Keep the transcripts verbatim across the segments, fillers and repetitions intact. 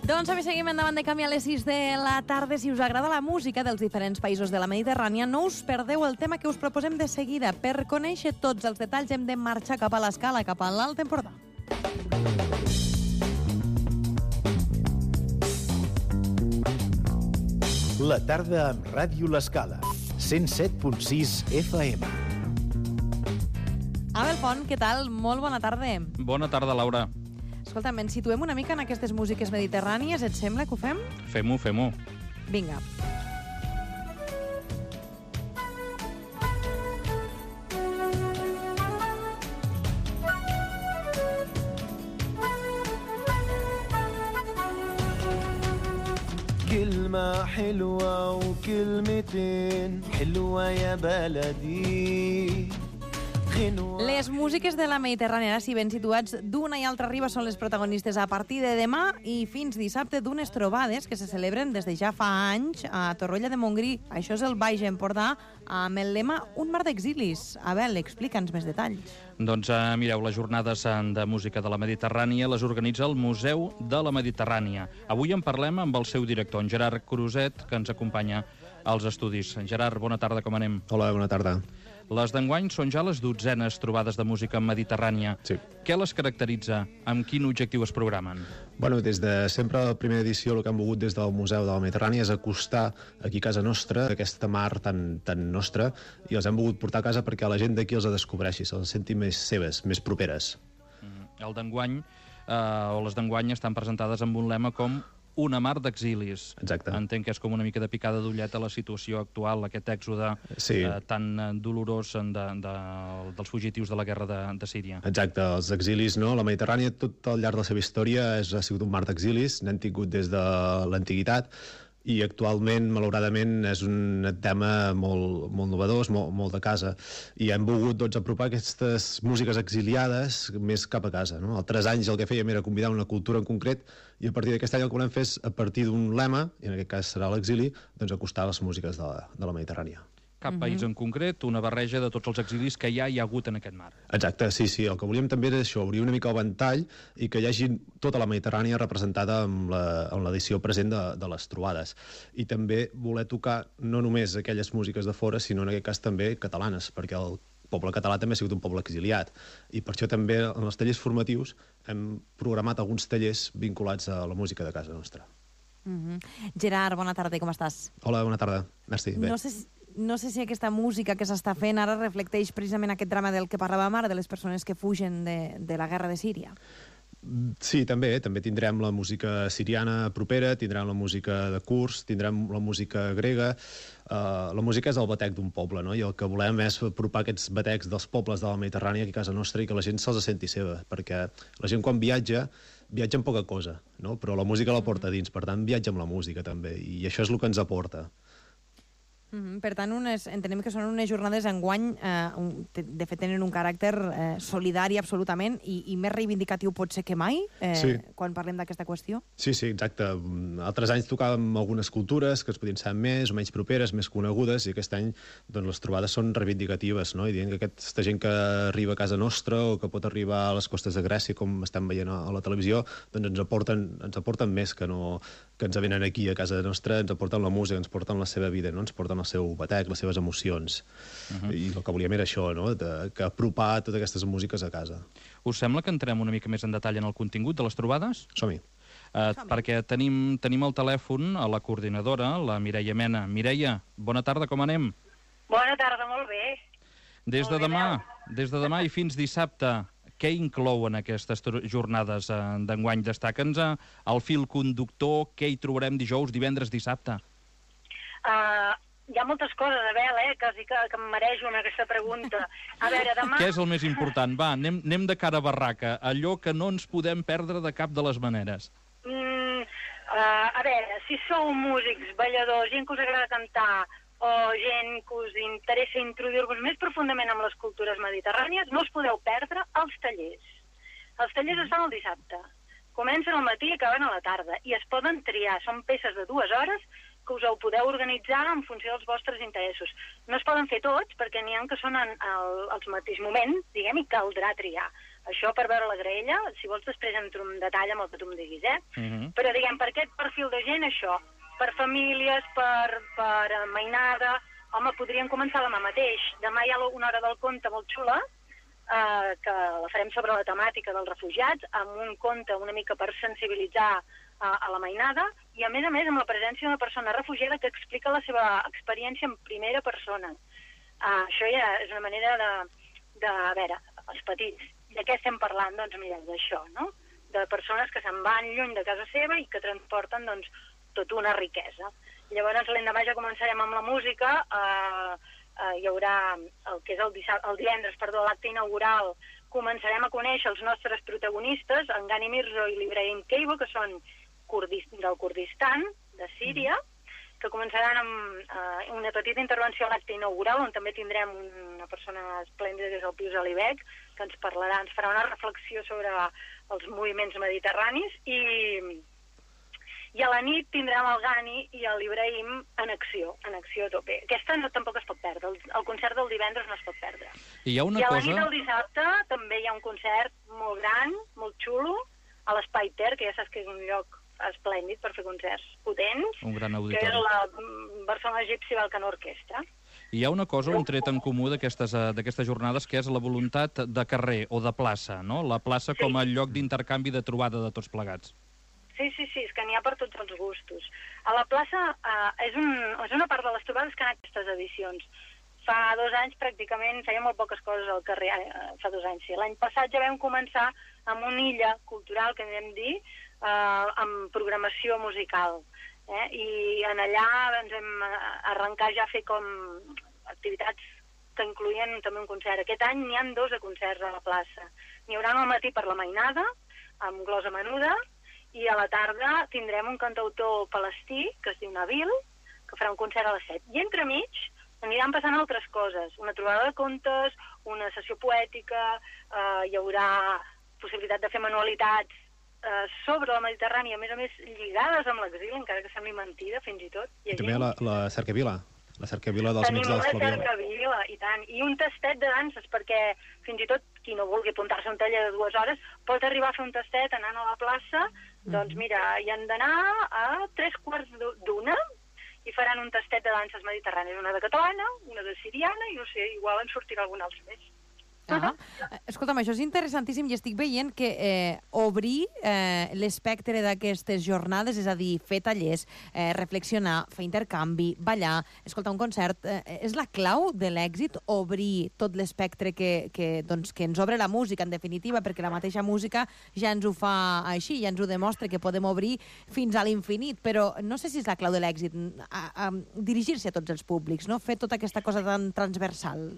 Doncs avui seguim endavant de camí a les sis de la tarda. Si us agrada la música dels diferents països de la Mediterrània, no us perdeu el tema que us proposem de seguida. Per conèixer tots els detalls hem de marxar cap a l'Escala, cap a l'Alt Empordà. La tarda amb Ràdio L'Escala, cent set punt sis F M. Abel Pont, què tal? Molt bona tarda. Bona tarda, Laura. Escolta'm, ens situem una mica en aquestes músiques mediterrànies, et sembla que ho fem? Fem-ho, fem-ho. Vinga. كلمة حلوة وكلمتين حلوة يا بلدي. Les músiques de la Mediterrània, si ben situats d'una i altra riba, són les protagonistes a partir de demà i fins dissabte d'unes trobades que se celebren des de ja fa anys a Torroella de Montgrí. Això és el Baix Empordà, amb el lema Un mar d'exilis. Abel, explica'ns més detalls. Doncs eh, mireu, les jornades de música de la Mediterrània les organitza el Museu de la Mediterrània. Avui en parlem amb el seu director, en Gerard Cruzet, que ens acompanya als estudis. Gerard, bona tarda, com anem? Hola, bona tarda. Les d'enguany són ja les dotzenes trobades de música mediterrània. Sí. Què les caracteritza? Amb quin objectiu es programen? Bueno, des de sempre, la primera edició, el que hem volgut des del Museu de la Mediterrània és acostar aquí a casa nostra aquesta mar tan, tan nostra, i els hem volgut portar a casa perquè la gent d'aquí els descobreixi, se'ls senti més seves, més properes. Mm. El d'enguany, eh, o les d'enguany, estan presentades amb un lema com Una mar d'exilis. Exacte. Entenc que és com una mica de picada d'ullet a la situació actual, aquest èxode sí. eh, tan eh, dolorós de, de, dels fugitius de la guerra de, de Síria. Exacte, els exilis, no? La Mediterrània, tot al llarg de la seva història, és, ha sigut un mar d'exilis, n'hem tingut des de l'antiguitat, i actualment, malauradament, és un tema molt, molt novedós, molt, molt de casa, i hem volgut doncs, apropar aquestes músiques exiliades més cap a casa, no? Altres anys el que fèiem era convidar una cultura en concret, i a partir d'aquest any el que volem fer és, a partir d'un lema, i en aquest cas serà l'exili, doncs acostar les músiques de la, de la Mediterrània. Cap uh-huh. país en concret, una barreja de tots els exilis que ja hi ha hagut en aquest mar. Exacte, sí, sí. El que volíem també era això, obrir una mica el ventall i que hi hagi tota la Mediterrània representada en l'edició present de, de les trobades. I també voler tocar no només aquelles músiques de fora, sinó en aquest cas també catalanes, perquè el poble català també ha sigut un poble exiliat. I per això també en els tallers formatius hem programat alguns tallers vinculats a la música de casa nostra. Uh-huh. Gerard, bona tarda, com estàs? Hola, bona tarda. Merci, bé. No sé si... No sé si aquesta música que s'està fent ara reflecteix precisament aquest drama del que parlàvem ara, de les persones que fugen de, de la guerra de Síria. Sí, també. També tindrem la música siriana propera, tindrem la música de kurds, tindrem la música grega. Uh, la música és el batec d'un poble, no? I el que volem és apropar aquests batecs dels pobles de la Mediterrània aquí a casa nostra i que la gent se'ls senti seva, perquè la gent quan viatja, viatja amb poca cosa, no? Però la música la porta dins, per tant viatja amb la música també, i això és el que ens aporta. Mm-hmm. Per tant, unes, entenem que són unes jornades enguany, eh, un, de fet tenen un caràcter eh, solidari absolutament i, i més reivindicatiu pot ser que mai, eh, sí. quan parlem d'aquesta qüestió. Sí, sí, exacte. Altres anys tocàvem algunes cultures que es podien ser més o menys properes, més conegudes, i aquest any doncs, les trobades són reivindicatives, no? I dient que aquesta gent que arriba a casa nostra o que pot arribar a les costes de Grècia, com estem veient a la televisió, doncs ens aporten, ens aporten més que no que ens venen aquí a casa nostra, ens aporten la música, ens porten la seva vida, no? Ens porten el seu batec, les seves emocions. Uh-huh. I el que volíem era això, no? De, que apropar totes aquestes músiques a casa. Us sembla que entrem una mica més en detall en el contingut de les trobades? Som-hi. Uh, perquè tenim, tenim al telèfon a la coordinadora, la Mireia Mena. Mireia, bona tarda, com anem? Bona tarda, molt bé. Des molt de bé, demà, des de demà i fins dissabte, què inclouen aquestes jornades eh, d'enguany? Destaca'ns eh, el fil conductor, què hi trobarem dijous, divendres, dissabte? Uh, hi ha moltes coses, Abel, eh, que, que, que em marejo amb aquesta pregunta. A veure, demà... Què és el més important? Va, anem, anem de cara a barraca, allò que no ens podem perdre de cap de les maneres. Mm, uh, a veure, si sou músics, balladors, gent que us agrada cantar, o gent que us interessa introduir-vos més profundament amb les cultures mediterrànies, no us podeu perdre els tallers. Els tallers es fan el dissabte. Comencen al matí i acaben a la tarda. I es poden triar. Són peces de dues hores que us ho podeu organitzar en funció dels vostres interessos. No es poden fer tots, perquè n'hi ha que són en el, al mateix moment, diguem, i caldrà triar. Això per veure la graella, si vols després entro en detall amb el que tu em diguis, eh? Uh -huh. Però diguem, per aquest perfil de gent, això, per famílies, per, per mainada, home, podríem començar demà mateix. Demà hi ha una hora del conte molt xula, eh, que la farem sobre la temàtica dels refugiats, amb un conte una mica per sensibilitzar a, a la mainada, i a més a més amb la presència d'una persona refugiada que explica la seva experiència en primera persona. Uh, això ja és una manera de, de, a veure, els petits, de què estem parlant? Doncs mira, d'això, no? De persones que se'n van lluny de casa seva i que transporten, doncs, tota una riquesa. Llavors, l'endemà ja començarem amb la música, uh, uh, hi haurà el que és el, el divendres, perdó, l'acte inaugural, començarem a conèixer els nostres protagonistes, en Gani Mirzo i l'Ibrahim Keibo, que són del Kurdistan, de Síria, que començaran amb uh, una petita intervenció a l'acte inaugural, on també tindrem una persona esplèndida, que és el Pius Alibek, que ens parlarà, ens farà una reflexió sobre els moviments mediterranis, i, i a la nit tindrem el Gani i l'Ibrahim en acció, en acció a tope. Aquesta no, tampoc es pot perdre, el, el concert del divendres no es pot perdre. I, hi ha una I a la cosa... nit del dissabte també hi ha un concert molt gran, molt xulo, a l'Espai Ter, que ja saps que és un lloc esplèndid per fer concerts potents, un gran que és la Barcelona Gypsy Balkan Orquestra. I hi ha una cosa, un tret en comú d'aquestes jornades, que és la voluntat de carrer o de plaça, no? La plaça com a lloc d'intercanvi, de trobada de tots plegats. Sí, sí, sí, és que n'hi ha per tots els gustos. A la plaça eh, és, un, és una part de les trobades que han anat aquestes edicions. Fa dos anys pràcticament feia molt poques coses al carrer, eh, fa dos anys sí. L'any passat ja vam començar amb una illa cultural, que vam dir, eh, amb programació musical. Eh? I en allà ens vam arrencar ja a fer com activitats que incloïen també un concert. Aquest any n'hi ha dos de concerts a la plaça. N'hi haurà al matí per la mainada, amb glosa menuda, i a la tarda tindrem un cantautor palestí, que es diu Nabil, que farà un concert a les set. I entremig aniran passant altres coses, una trobada de contes, una sessió poètica, eh, hi haurà possibilitat de fer manualitats eh, sobre la Mediterrània, a més a més lligades amb l'exili, encara que sembli mentida, fins i tot. I també la, la cercavila, la cercavila dels Tenim Amics de la l'Esclaviola. cercavila, i tant, i un tastet de danses, perquè fins i tot qui no vulgui apuntar-se a un taller de dues hores pot arribar a fer un tastet anant a la plaça. Doncs mira, hi han d'anar a tres quarts d'una, i faran un tastet de danses mediterrànies, una de catalana, una de siriana, i no sé, igual en sortirà algun altre més. Ah, escolta'm, això és interessantíssim, i estic veient que eh, obrir eh, l'espectre d'aquestes jornades, és a dir, fer tallers, eh, reflexionar, fer intercanvi, ballar, escoltar un concert, eh, és la clau de l'èxit, obrir tot l'espectre que, que, doncs, que ens obre la música, en definitiva, perquè la mateixa música ja ens ho fa així, ja ens ho demostra, que podem obrir fins a l'infinit, però no sé si és la clau de l'èxit, dirigir-se a tots els públics, no? Fer tota aquesta cosa tan transversal.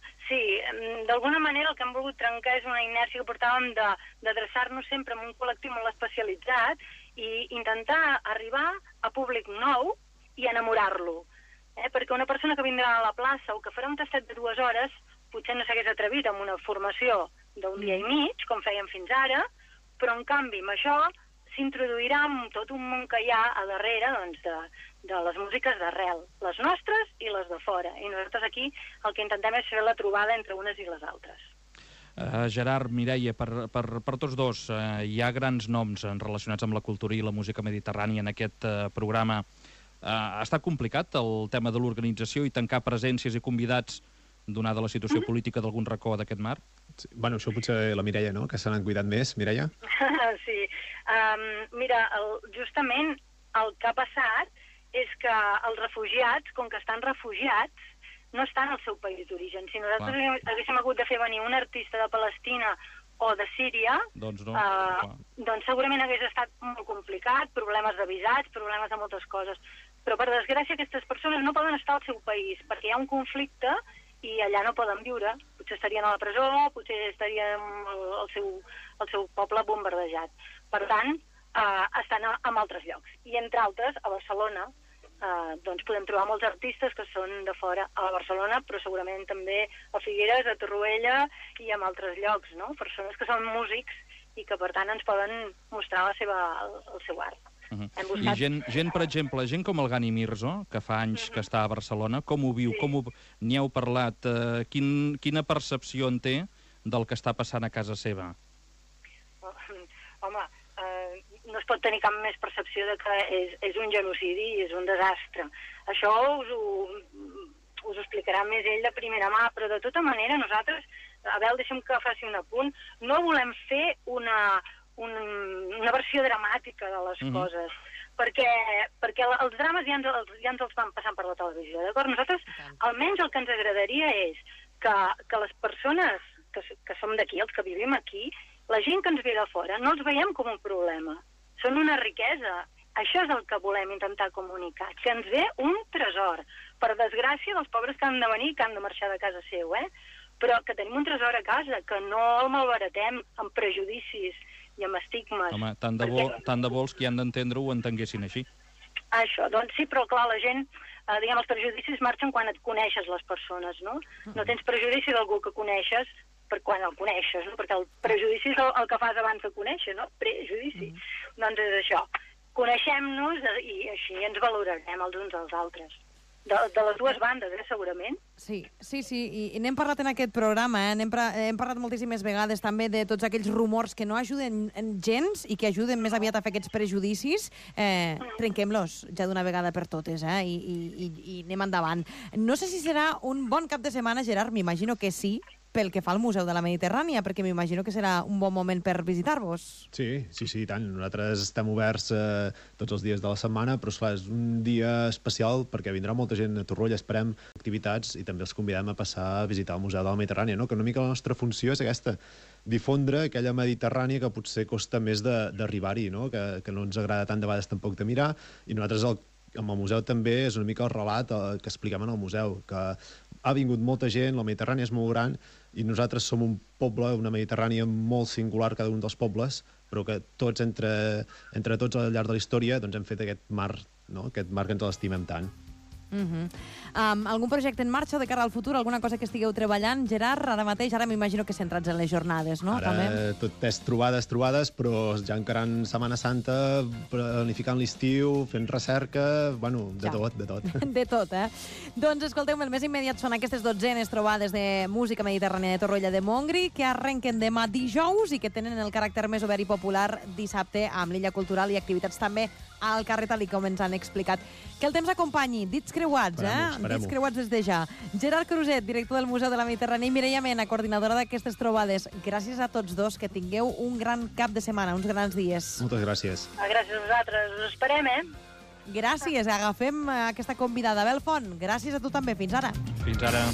Sí, d'alguna manera el que hem volgut trencar és una inèrcia que portàvem d'adreçar-nos sempre a un col·lectiu molt especialitzat i intentar arribar a públic nou i enamorar-lo. Eh? Perquè una persona que vindrà a la plaça o que farà un tastet de dues hores potser no s'hagués atrevit amb una formació d'un dia i mig, com fèiem fins ara, però en canvi amb això s'introduirà amb tot un món que hi ha a darrere, doncs, de, de les músiques d'arrel, les nostres i les de fora. I nosaltres aquí el que intentem és fer la trobada entre unes i les altres. Uh, Gerard, Mireia, per, per, per tots dos, uh, hi ha grans noms relacionats amb la cultura i la música mediterrània en aquest uh, programa. Uh, ha estat complicat el tema de l'organització i tancar presències i convidats donada la situació mm-hmm. política d'algun racó d'aquest mar? Sí. Bueno, això potser la Mireia, no?, que se n'han cuidat més. Mireia? Sí. Um, mira, el, justament el que ha passat és que els refugiats, com que estan refugiats, no estan al seu país d'origen. Si nosaltres Clar. haguéssim hagut de fer venir un artista de Palestina o de Síria, doncs, no. uh, doncs segurament hagués estat molt complicat, problemes de visats, problemes de moltes coses. Però, per desgràcia, aquestes persones no poden estar al seu país, perquè hi ha un conflicte i allà no poden viure. Potser estarien a la presó, potser estarien al seu, al seu poble bombardejat. Per tant, eh, estan a, a altres llocs. I, entre altres, a Barcelona, eh, doncs podem trobar molts artistes que són de fora a Barcelona, però segurament també a Figueres, a Torroella i en altres llocs, no? Persones que són músics i que, per tant, ens poden mostrar la seva, el, el seu art. Uh -huh. buscat... I gent, gent, per exemple, gent com el Gani Mirzo, que fa anys uh -huh. que està a Barcelona, com ho viu? Sí. Com ho... N'hi heu parlat? Uh, quin, quina percepció en té del que està passant a casa seva? Home, eh, no es pot tenir cap més percepció de que és, és un genocidi i és un desastre. Això us ho, us ho explicarà més ell de primera mà, però de tota manera nosaltres, a veure, deixa'm que faci un apunt, no volem fer una, un, una versió dramàtica de les mm-hmm. coses, perquè, perquè els drames ja ens, els, ja ens els van passant per la televisió, d'acord? Nosaltres, almenys el que ens agradaria és que, que les persones que, que som d'aquí, els que vivim aquí, la gent que ens ve de fora, no els veiem com un problema. Són una riquesa. Això és el que volem intentar comunicar, que ens ve un tresor. Per desgràcia dels pobres que han de venir, que han de marxar de casa seu, eh? Però que tenim un tresor a casa, que no el malbaratem amb prejudicis i amb estigmes. Home, tant de, bo, perquè... tant de vols que hi han d'entendre ho entenguessin així. Això, doncs sí, però clar, la gent, eh, diguem, els prejudicis marxen quan et coneixes les persones, no? No tens prejudici d'algú que coneixes per quan el coneixes, no? Perquè el prejudici és el, el que fas abans de conèixer, no? Prejudici. Mm. Doncs és això. Coneixem-nos i així ens valorarem els uns als altres. De, de les dues bandes, eh, segurament. Sí, sí, sí, i, i n'hem parlat en aquest programa, eh? N'hem hem parlat moltíssimes vegades també de tots aquells rumors que no ajuden gens i que ajuden més aviat a fer aquests prejudicis. Eh, trenquem-los ja d'una vegada per totes, eh? I, i, i, i anem endavant. No sé si serà un bon cap de setmana, Gerard, m'imagino que sí, pel que fa al Museu de la Mediterrània, perquè m'imagino que serà un bon moment per visitar-vos. Sí, sí, sí, tant. Nosaltres estem oberts eh, tots els dies de la setmana, però esclar, és un dia especial perquè vindrà molta gent a Torroella, esperem activitats i també els convidem a passar a visitar el Museu de la Mediterrània, no? Que una mica la nostra funció és aquesta, difondre aquella Mediterrània que potser costa més d'arribar-hi, no? Que, que no ens agrada tant de vegades tampoc de mirar, i nosaltres el amb el museu també és una mica el relat eh, que expliquem en el museu, que ha vingut molta gent, la Mediterrània és molt gran i nosaltres som un poble, una Mediterrània molt singular, cada un dels pobles, però que tots, entre, entre tots al llarg de la història, doncs hem fet aquest mar, no? Aquest mar que ens l'estimem tant. Uh-huh. um, algun projecte en marxa de cara al futur? Alguna cosa que estigueu treballant, Gerard, ara mateix? Ara m'imagino que centrats en les jornades, no? Ara també? Tot és trobades, trobades, però ja encarant Setmana Santa, planificant l'estiu, fent recerca, bueno, de ja. tot, de tot. De tot, eh? Doncs escolteu, el més immediat són aquestes dotzenes trobades de música mediterrània de Torroella de Montgrí, que arrenquen demà dijous i que tenen el caràcter més obert i popular dissabte amb l'Illa Cultural i activitats també al carrer, tal com ens han explicat. Que el temps acompanyi, dits creuats, eh? Dits creuats des de ja. Gerard Cruzet, director del Museu de la Mediterrània, i Mireia Mena, coordinadora d'aquestes trobades. Gràcies a tots dos, que tingueu un gran cap de setmana, uns grans dies. Moltes gràcies. Gràcies a vosaltres, us esperem, eh? Gràcies, agafem aquesta convidada. Abel Font, gràcies a tu també. Fins ara. Fins ara.